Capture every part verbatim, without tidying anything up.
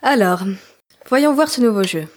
Alors, voyons voir ce nouveau jeu.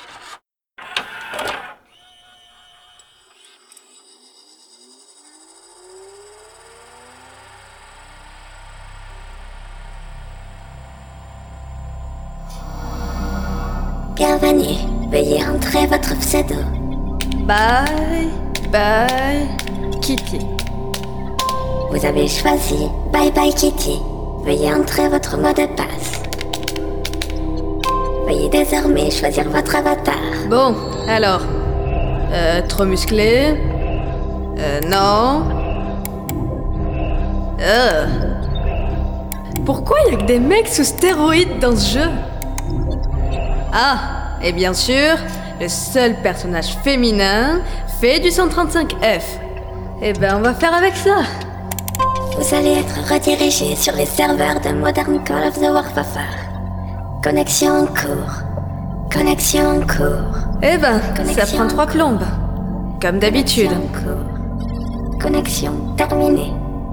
Bienvenue, veuillez entrer votre pseudo. Bye, bye, Kitty. Vous avez choisi Bye Bye Kitty. Veuillez entrer votre mot de passe. Veuillez désormais choisir votre avatar. Bon, alors. Euh, trop musclé. Euh, non. Euh. Pourquoi il y a que des mecs sous stéroïdes dans ce jeu? Ah, et bien sûr, le seul personnage féminin fait du cent trente-cinq F. Eh ben, on va faire avec ça. Vous allez être redirigé sur les serveurs de Modern Call of the Warfare. Connexion en cours. Connexion en cours. Eh ben, Connexion. ça prend trois plombes. Comme d'habitude. Connexion en cours. Connexion terminée.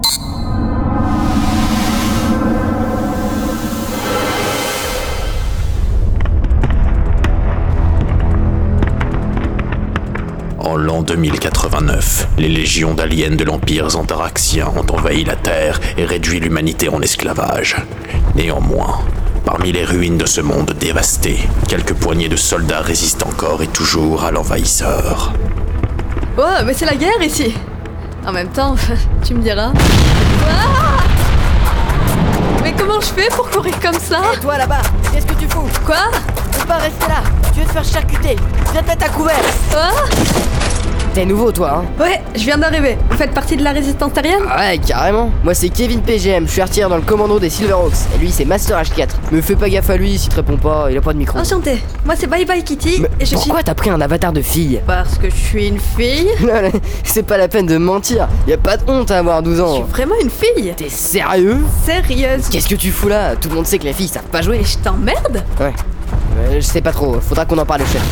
En l'an deux mille quatre-vingt-neuf, les légions d'aliens de l'Empire Xantaraxien ont envahi la Terre et réduit l'humanité en esclavage. Néanmoins, parmi les ruines de ce monde dévasté, quelques poignées de soldats résistent encore et toujours à l'envahisseur. Oh, mais c'est la guerre ici. En même temps, tu me diras. Ah, mais comment je fais pour courir comme ça? Et toi là-bas, qu'est-ce que tu fous? Quoi? Tu peux pas rester là, tu veux te faire charcuter. Viens te mettre à couvert. Ah, T'es nouveau toi, hein? ouais, je viens d'arriver. Vous faites partie de la résistance terrienne? Ah ouais, carrément. Moi c'est Kevin P G M, je suis artilleur dans le commando des Silverhawks. Et lui c'est Master H quatre. Me fais pas gaffe à lui, s'il te répond pas, il a pas de micro. Enchanté. Moi c'est Bye Bye Kitty. Mais et je pourquoi suis... t'as pris un avatar de fille? Parce que je suis une fille. Non, c'est pas la peine de mentir. Y a pas de honte à avoir douze Je ans. suis vraiment une fille. T'es sérieux? Sérieuse. Qu'est-ce que tu fous là? Tout le monde sait que les filles savent pas jouer. Et je t'emmerde? Ouais. Euh, je sais pas trop, faudra qu'on en parle au chef.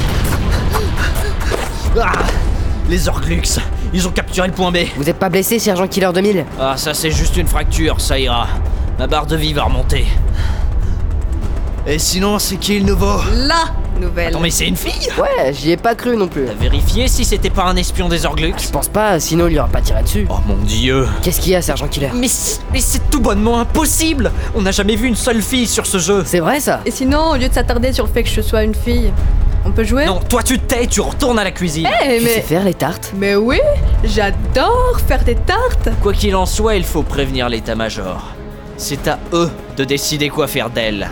Ah, les Orglux, ils ont capturé le point B. Vous êtes pas blessé, sergent Killer deux mille? Ah, ça c'est juste une fracture, ça ira. Ma barre de vie va remonter. Et sinon, c'est qui le nouveau? La nouvelle. Attends, mais c'est une fille? Ouais, j'y ai pas cru non plus. T'as vérifié si c'était pas un espion des Orglux? Je pense pas, sinon il lui aura pas tiré dessus. Oh mon dieu. Qu'est-ce qu'il y a, sergent Killer? Mais, c- mais c'est tout bonnement impossible. On n'a jamais vu une seule fille sur ce jeu. C'est vrai ça? Et sinon, au lieu de s'attarder sur le fait que je sois une fille, on peut jouer? Non, toi tu te tais, tu retournes à la cuisine. Eh, Tu sais mais... faire les tartes? Mais oui, j'adore faire des tartes. Quoi qu'il en soit, il faut prévenir l'état-major. C'est à eux de décider quoi faire d'elle.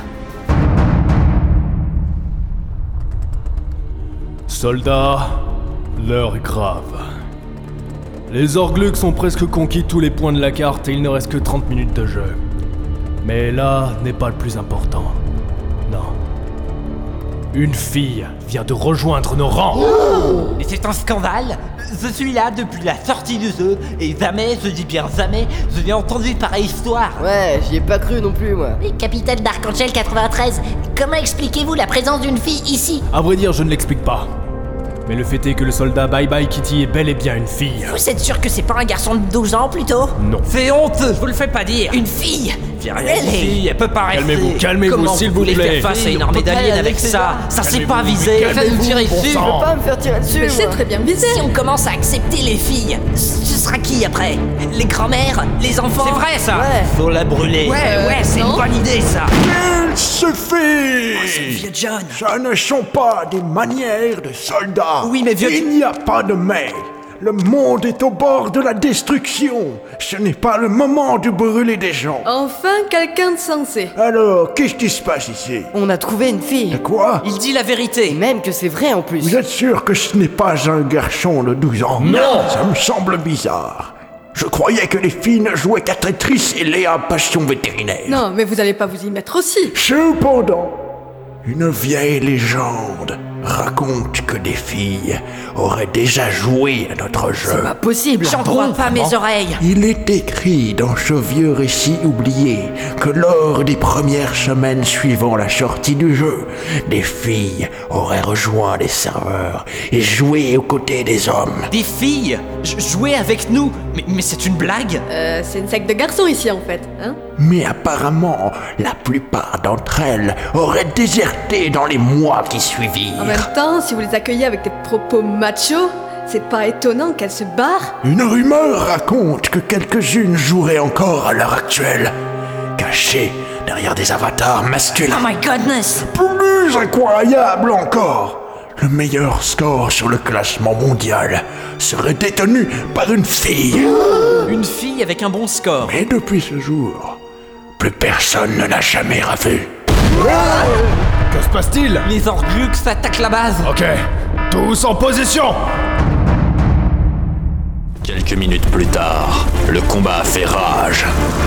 Soldats, l'heure est grave. Les Orglux ont presque conquis tous les points de la carte et il ne reste que trente minutes de jeu. Mais là n'est pas le plus important. Non. Une fille vient de rejoindre nos rangs. Mais c'est un scandale. Je suis là depuis la sortie du jeu et jamais, je dis bien jamais, je n'ai entendu pareille histoire. Ouais, j'y ai pas cru non plus moi. Mais capitaine d'Archangel quatre-vingt-treize, comment expliquez-vous la présence d'une fille ici? À vrai dire, je ne l'explique pas. Mais le fait est que le soldat Bye Bye Kitty est bel et bien une fille. Vous êtes sûr que c'est pas un garçon de douze ans plutôt? Non. C'est honteux, je vous le fais pas dire. Une fille? J'ai rien Elle dit, est- fille, elle peut pas rester. Calmez-vous, calmez-vous, Comment s'il vous vous voulez plaît. faire face à une on armée peut pas d'aliens aller avec avec ça? ça. Ça c'est Calmez-vous, pas mais visé. calmez-vous, Faites-nous tirer bon dessus. sang. Je peux pas me faire tirer dessus. Mais c'est moi. très bien visé. Si on commence à accepter les filles, ce sera qui après? Les grands-mères? Les enfants? C'est vrai ça. Ouais. Faut la brûler. Ouais, Euh, ouais, c'est non. une bonne idée ça. Il suffit! Vieux John. Ce ne sont pas des manières de soldats. Oui, mais vieux- Il n'y a pas de mais. Le monde est au bord de la destruction. Ce n'est pas le moment de brûler des gens. Enfin, quelqu'un de sensé. Alors, qu'est-ce qui se passe ici? On a trouvé une fille. Quoi? Il dit la Et vérité. même que c'est vrai en plus. Vous êtes sûr que ce n'est pas un garçon de douze ans? Non. Ça me semble bizarre. Je croyais que les filles ne jouaient qu'à Tetris et Léa Passion Vétérinaire. Non, mais vous allez pas vous y mettre aussi. Cependant, une vieille légende raconte que des filles auraient déjà joué à notre jeu. C'est pas possible. J'en crois pas mes oreilles. Il est écrit dans ce vieux récit oublié que lors des premières semaines suivant la sortie du jeu, des filles auraient rejoint les serveurs et joué aux côtés des hommes. Des filles J- jouer avec nous. Mais, mais c'est une blague. Euh, c'est une secte de garçons ici en fait, hein? Mais apparemment, la plupart d'entre elles auraient déserté dans les mois qui suivirent. En même temps, si vous les accueillez avec des propos machos, c'est pas étonnant qu'elles se barrent. Une rumeur raconte que quelques-unes joueraient encore à l'heure actuelle, cachées derrière des avatars masculins. Oh my goodness! Plus incroyable encore, le meilleur score sur le classement mondial serait détenu par une fille. Une fille avec un bon score. Mais depuis ce jour, plus personne ne l'a jamais revue. Que se passe-t-il? Les Orglux attaquent la base. Ok, tous en position. Quelques minutes plus tard, le combat a fait rage.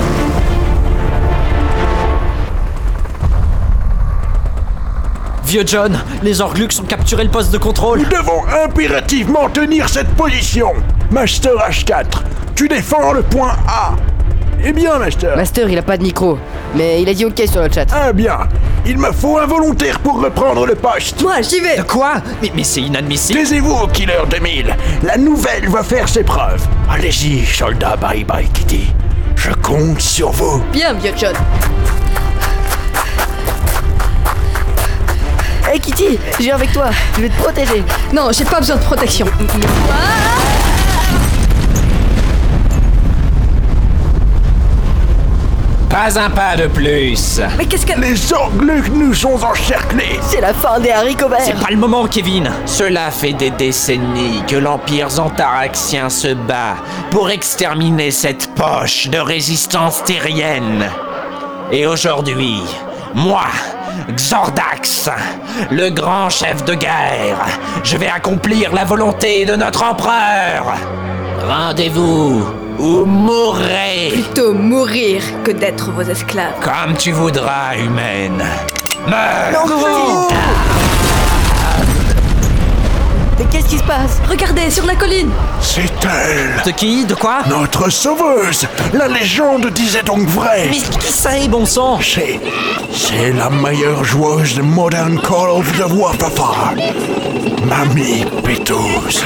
Vieux John, les Orglux ont capturé le poste de contrôle. Nous devons impérativement tenir cette position. Master H quatre, tu défends le point A. Eh bien, Master. Master, il a pas de micro, mais il a dit ok sur le chat. Ah bien, il me faut un volontaire pour reprendre le poste. Moi, j'y vais. De quoi? Mais, mais c'est inadmissible. Taisez-vous, Killer deux mille. La nouvelle va faire ses preuves. Allez-y, soldat Bye Bye Kitty. Je compte sur vous. Bien, vieux John. Hey Kitty, je viens avec toi, je vais te protéger. Non, j'ai pas besoin de protection. Pas un pas de plus. Mais qu'est-ce que... Les Orglux nous sont encerclés. C'est la fin des haricots verts. C'est pas le moment, Kevin. Cela fait des décennies que l'Empire zantaraxien se bat pour exterminer cette poche de résistance terrienne. Et aujourd'hui, moi, Xordax, le grand chef de guerre, je vais accomplir la volonté de notre empereur. Rendez-vous ou mourrez. Plutôt mourir que d'être vos esclaves. Comme tu voudras, humaine. Meurs. Non, mais qu'est-ce qui se passe? Regardez, sur la colline. C'est elle, De qui? De quoi? notre sauveuse. La légende disait donc vrai. Mais qui c'est, bon sang? C'est... c'est la meilleure joueuse de Modern Call of the Warfare. Mamie Pétouse.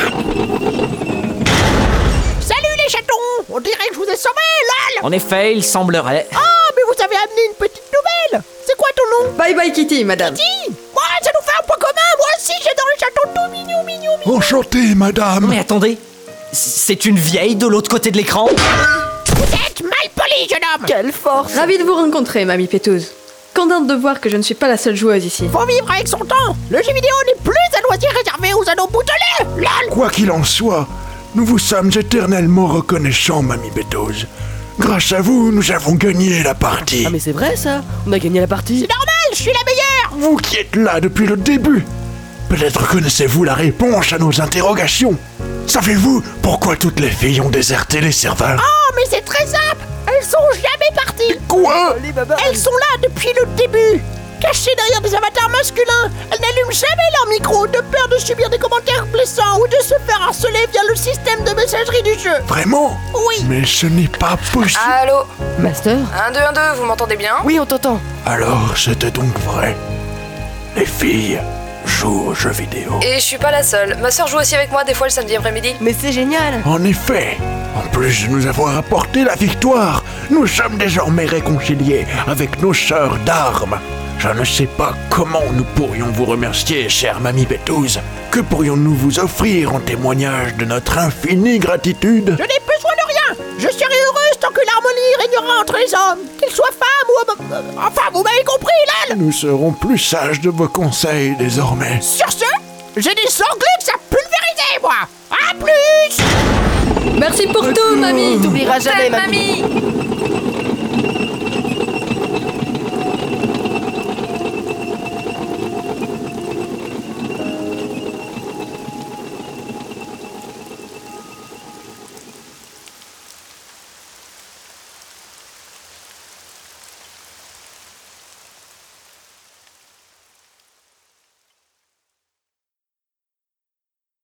Salut les chatons! On dirait que je vous ai sauvés, lol! En effet, il semblerait. Ah, mais vous avez amené une petite nouvelle! C'est quoi ton nom? Bye bye Kitty, madame. Kitty! Moi, ça nous fait un point commun! Moi aussi, j'adore les chatons tout mignon, mignon, mignon! Enchanté, madame. Mais attendez, c'est une vieille de l'autre côté de l'écran? Vous êtes mal poli, jeune homme! Quelle force! Ravie de vous rencontrer, mamie Pétouse. Contente de voir que je ne suis pas la seule joueuse ici. Faut vivre avec son temps! Le jeu vidéo n'est plus un loisir réservé aux anneaux boutelés! Lol! Quoi qu'il en soit, nous vous sommes éternellement reconnaissants, Mamie Pétouse. Grâce à vous, nous avons gagné la partie. Ah mais c'est vrai ça, on a gagné la partie. C'est normal, je suis la meilleure! Vous qui êtes là depuis le début, peut-être connaissez-vous la réponse à nos interrogations. Savez-vous pourquoi toutes les filles ont déserté les serveurs? Oh, mais c'est très simple! Elles sont jamais parties! Quoi? Allez, baba. Elles sont là depuis le début! Cachées derrière des avatars masculins, elles n'allument jamais leur micro de peur de subir des commentaires blessants ou de se faire harceler via le système de messagerie du jeu. Vraiment? Oui. Mais ce n'est pas possible. Allô? Master? un deux un deux, vous m'entendez bien? Oui, on t'entend. Alors c'était donc vrai. Les filles jouent aux jeux vidéo. Et je suis pas la seule. Ma soeur joue aussi avec moi des fois le samedi après-midi. Mais c'est génial. En effet, en plus de nous avoir apporté la victoire, nous sommes désormais réconciliés avec nos sœurs d'armes. Je ne sais pas comment nous pourrions vous remercier, chère Mamie Pétouse. Que pourrions-nous vous offrir en témoignage de notre infinie gratitude? Je n'ai besoin de rien. Je serai heureuse tant que l'harmonie régnera entre les hommes, qu'ils soient femmes ou hommes. Euh, Enfin, vous m'avez compris, là. Nous serons plus sages de vos conseils désormais. Sur ce, j'ai des Orglux à pulvériser, moi. À plus. Merci pour tout, mamie. T'oublieras jamais, mamie. mamie!